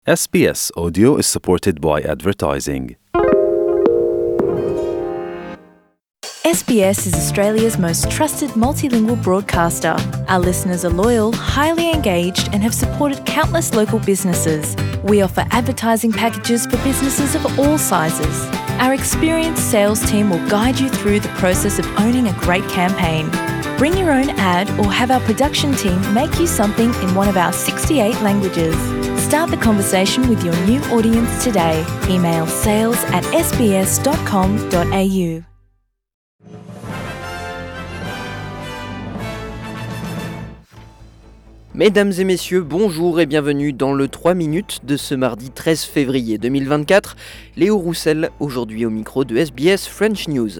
SBS Audio is supported by advertising. SBS is Australia's most trusted multilingual broadcaster. Our listeners are loyal, highly engaged, and have supported countless local businesses. We offer advertising packages for businesses of all sizes. Our experienced sales team will guide you through the process of owning a great campaign. Bring your own ad or have our production team make you something in one of our 68 languages. Start the conversation with your new audience today. Email sales@sbs.com.au. Mesdames et messieurs, bonjour et bienvenue dans le 3 minutes de ce mardi 13 février 2024. Léo Roussel, aujourd'hui au micro de SBS French News.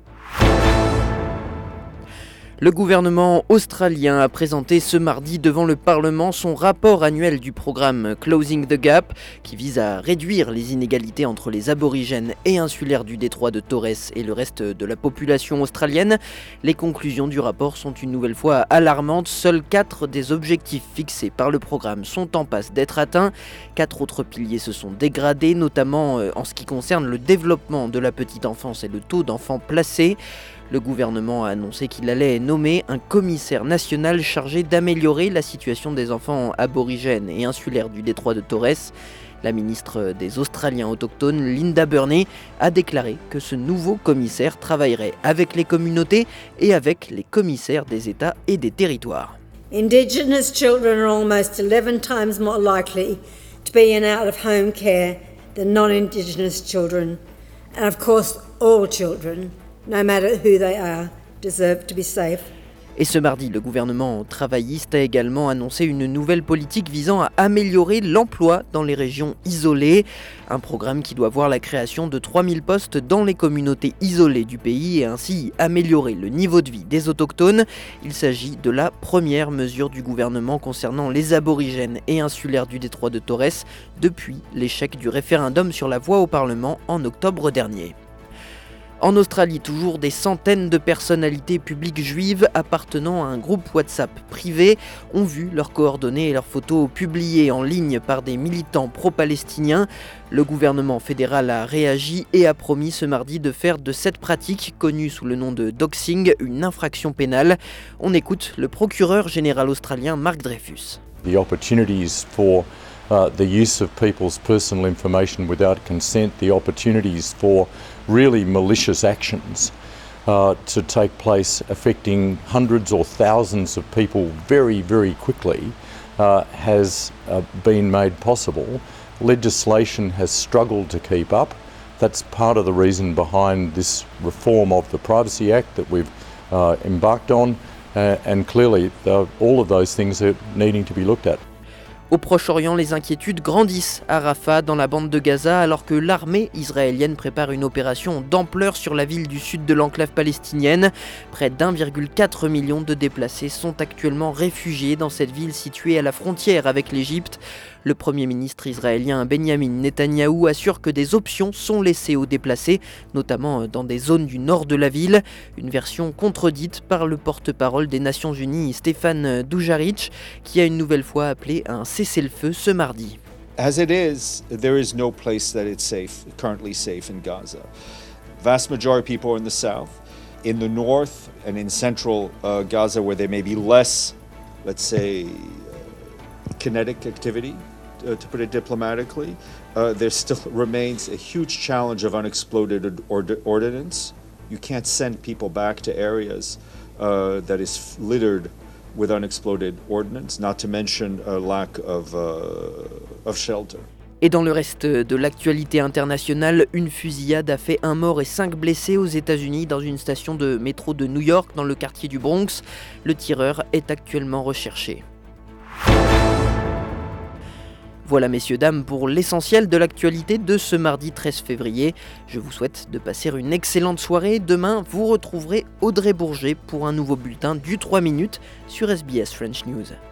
Le gouvernement australien a présenté ce mardi devant le Parlement son rapport annuel du programme Closing the Gap, qui vise à réduire les inégalités entre les aborigènes et insulaires du détroit de Torres et le reste de la population australienne. Les conclusions du rapport sont une nouvelle fois alarmantes. Seuls 4 des objectifs fixés par le programme sont en passe d'être atteints. 4 autres piliers se sont dégradés, notamment en ce qui concerne le développement de la petite enfance et le taux d'enfants placés. Le gouvernement a annoncé qu'il allait nommer un commissaire national chargé d'améliorer la situation des enfants aborigènes et insulaires du détroit de Torres. La ministre des Australiens autochtones, Linda Burney, a déclaré que ce nouveau commissaire travaillerait avec les communautés et avec les commissaires des États et des territoires. Indigenous children are almost 11 times more likely to be in out-of-home care than non-Indigenous children. And of course, all children, no matter who they are, deserve to be safe. Et ce mardi, le gouvernement travailliste a également annoncé une nouvelle politique visant à améliorer l'emploi dans les régions isolées. Un programme qui doit voir la création de 3000 postes dans les communautés isolées du pays et ainsi améliorer le niveau de vie des autochtones. Il s'agit de la première mesure du gouvernement concernant les aborigènes et insulaires du détroit de Torres depuis l'échec du référendum sur la voix au Parlement en octobre dernier. En Australie, toujours des centaines de personnalités publiques juives appartenant à un groupe WhatsApp privé ont vu leurs coordonnées et leurs photos publiées en ligne par des militants pro-palestiniens. Le gouvernement fédéral a réagi et a promis ce mardi de faire de cette pratique, connue sous le nom de doxing, une infraction pénale. On écoute le procureur général australien Mark Dreyfus. The opportunities for the use of people's personal information without consent, the opportunities for really malicious actions to take place affecting hundreds or thousands of people very, very quickly has been made possible. Legislation has struggled to keep up. That's part of the reason behind this reform of the Privacy Act that we've embarked on, and clearly all of those things are needing to be looked at. Au Proche-Orient, les inquiétudes grandissent à Rafah, dans la bande de Gaza, alors que l'armée israélienne prépare une opération d'ampleur sur la ville du sud de l'enclave palestinienne. Près d'1,4 million de déplacés sont actuellement réfugiés dans cette ville située à la frontière avec l'Égypte. Le Premier ministre israélien Benjamin Netanyahou assure que des options sont laissées aux déplacés, notamment dans des zones du nord de la ville. Une version contredite par le porte-parole des Nations Unies, Stéphane Dujarric, qui a une nouvelle fois appelé à un cessez-le-feu ce mardi. As it is, there is no place that it's currently safe in Gaza. Vast majority of people are in the south. In the north and in central Gaza, where there may be less, let's say, kinetic activity, to put it diplomatically, there still remains a huge challenge of unexploded ordnance. You can't send people back to areas that is littered with unexploded ordnance, not to mention a lack of shelter. Et dans le reste de l'actualité internationale, une fusillade a fait 1 mort et 5 blessés aux États-Unis dans une station de métro de New York, dans le quartier du Bronx. Le tireur est actuellement recherché. Voilà messieurs, dames, pour l'essentiel de l'actualité de ce mardi 13 février. Je vous souhaite de passer une excellente soirée. Demain, vous retrouverez Audrey Bourget pour un nouveau bulletin du 3 minutes sur SBS French News.